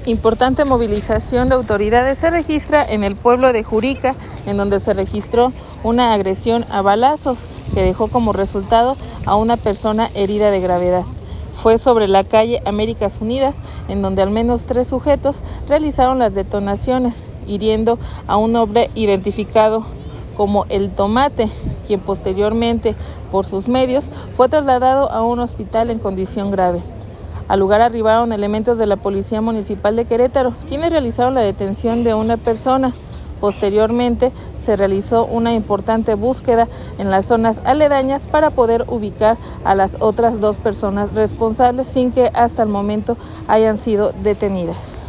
Importante movilización de autoridades se registra en el pueblo de Jurica, en donde se registró una agresión a balazos que dejó como resultado a una persona herida de gravedad. Fue sobre la calle Américas Unidas, en donde al menos 3 sujetos realizaron las detonaciones, hiriendo a un hombre identificado como El Tomate, quien posteriormente, por sus medios, fue trasladado a un hospital en condición grave. Al lugar arribaron elementos de la Policía Municipal de Querétaro, quienes realizaron la detención de una persona. Posteriormente, se realizó una importante búsqueda en las zonas aledañas para poder ubicar a las otras 2 personas responsables sin que hasta el momento hayan sido detenidas.